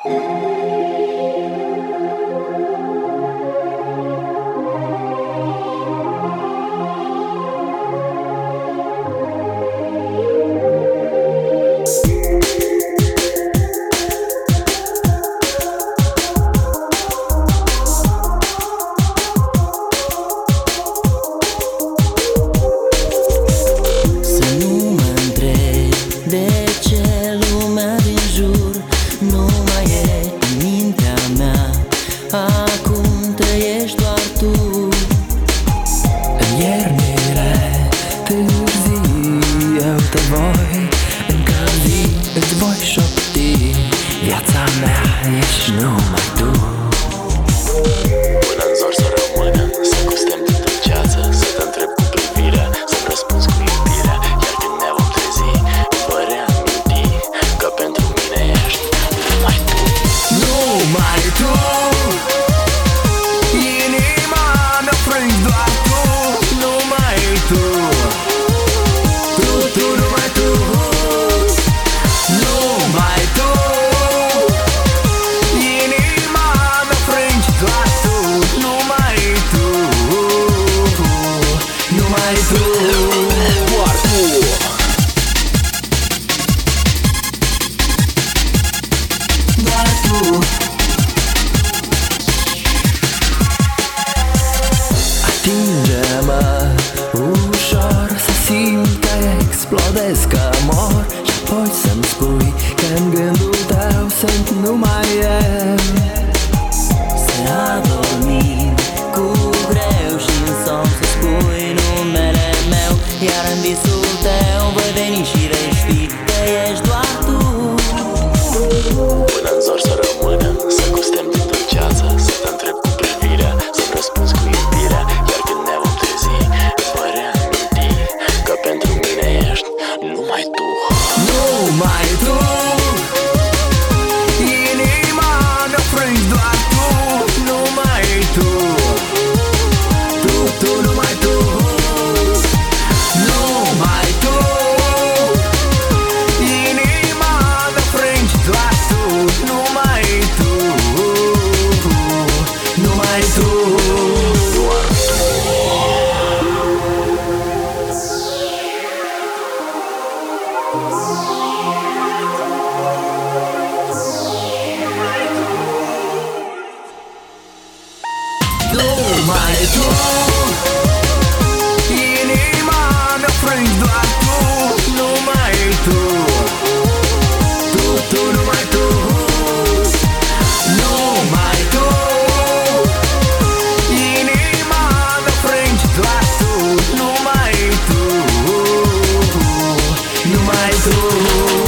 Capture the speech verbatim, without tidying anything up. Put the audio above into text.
Acum trăiești doar tu. În iernile târzii eu te voi încălzi, îți voi șopti: viața mea ești numai tu. Până în zor să rămânem, să gustem din dulceață, să te întreb cu privirea, să-mi răspunzi cu iubirea. Iar când ne vom trezi, îți voi reaminti că pentru mine ești numai tu. Numai tu. Inima mea frângi doar tu. Numai tu. Tu, tu, numai tu. Numai tu. Inima mea frângi doar tu. Numai tu. Numai tu. Doar tu. Doar tu. Atinge-mă ușor, să simt că explodez, că mor, și apoi să-mi spui că în gândul tău sunt numai eu. Să adormim cu greu și în somn să spui numele meu. Iar în visul tău voi veni și vei ști că ești doar tu. Până în zor să rămânem, să gustem din dulceață, să te întreb cu privirea, să-mi răspunzi cu iubirea. Iar când ne vom trezi, îți voi reaminti că pentru mine ești numai tu. Numai tu. Inima mea frângi doar tu. Numai tu. Tu, tu, numai tu. Numai tu. Inima mea frângi doar tu. Numai tu. Numai tu. Doar tu. Numai tu. Inima mea frângi doar tu. Numai tu. Tu, tu, numai tu. Numai tu. Inima mea frângi doar tu. Numai tu. Numai tu.